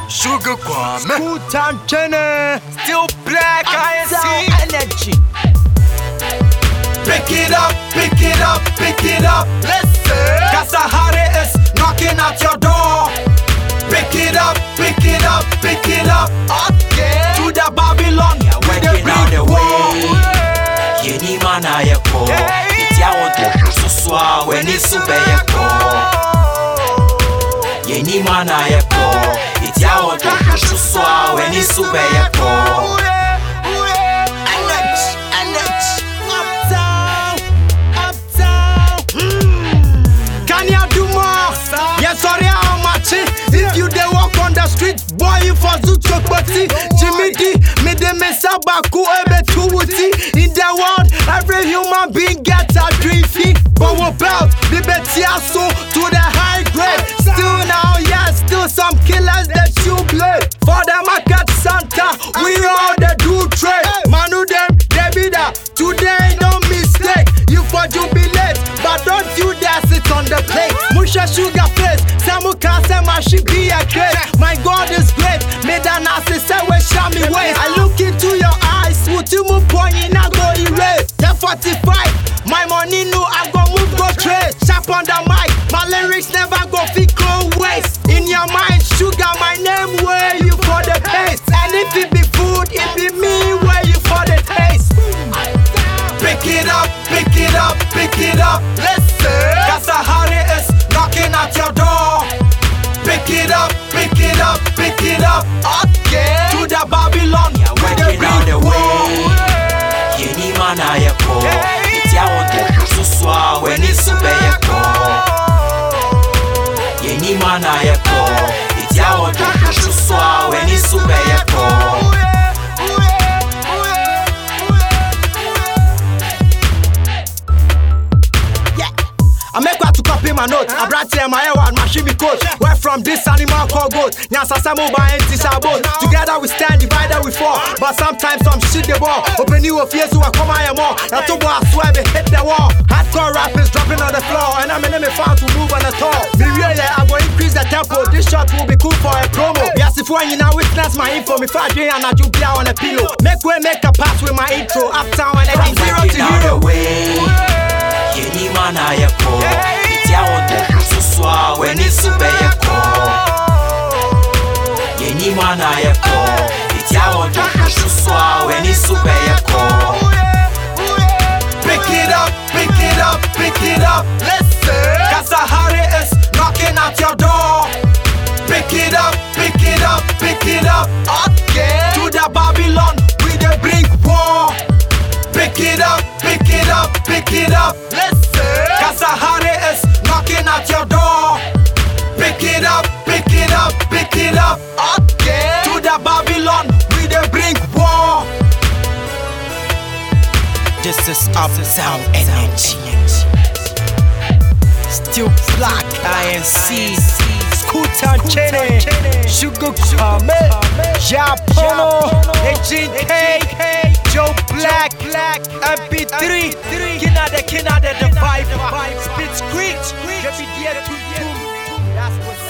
Sugar Kwame, Utantene, still black, I see energy. Pick it up, pick it up, pick it up. Listen, Kasahari is knocking at your door. Pick it up, pick it up, pick it up. Okay, to the Babylon, working out the way. Yeni mana yeko, itia wonto suswa weni sube yeko. Yeni mana yeko, itia wonto suswa weni sube yeko. Boy, you for Zuchokoti, Jimmy D, me de Mesabaku, Ebe Tuwuti. In the world, every human being gets a dream fee. But we're about the Betiaso to the high grade. Still now, yeah, still some killers that you play. For the market Santa, we all the do trade. Manu them, they be there. Today, no mistake. You for jubilate, but don't you dare sit on the plate. Musha sugar face, Samu Kasema, she be a great. My God is great, made an assist, say we show me ways. I look into your eyes, would you move point in a go erase? 1045, my money no, I go move, go trade. Sharp on the mic, my lyrics never go fit go waste. In your mind, sugar, my name, where you for the pace. And if it be food, it be me, where you for the taste. Pick it up, pick it up, pick it up. Listen, Kasahari is knocking at your door. Pick it up, pick it up, pick it up. Okay, to the Babylon, working out the way. Yeni mana yeko, itia wonto suswa weni sube yeko. Yeni mana yeko, itia wonto suswa weni sube yeko. I make what to copy my notes. I brought here my hair and my shimmy coat. Where from this animal called goat? Nyasa Samu by empty sabot. Together we stand, divided we fall. But sometimes some shit the ball. Open you a fear so I come I more. Now to go I swear they hit the wall. Hardcore rappers dropping on the floor. And I'm in me found to move on the top. Be real, yeah, I'm going to increase the tempo. This shot will be cool for a promo. Yes, if when you now witness my info, me fat day and I do blow on a pillow. Make way, make a pass with my intro. Uptown and everything zero to hero. Yeni mana yeko, itia wonto suswa weni sube yeko. Yeni mana yeko, itia wonto suswa weni sube yeko. Pick it up, pick it up, pick it up. Listen, Kasahari is knocking at your door. Pick it up, pick it up, pick it up. Okay, to the Babylon, we dey bring war. Pick it up, pick it up, pick it up. Listen, Kasahari is knocking at your door. Pick it up, pick it up, pick it up. Okay, to the Babylon, we dey bring war. This is Uptown Energy. Still black, INC. Utantene, Sugar Kwame, Japono, AGK, Joe Black, MP3, Kinade, the vibe, Spit Screech, That's what's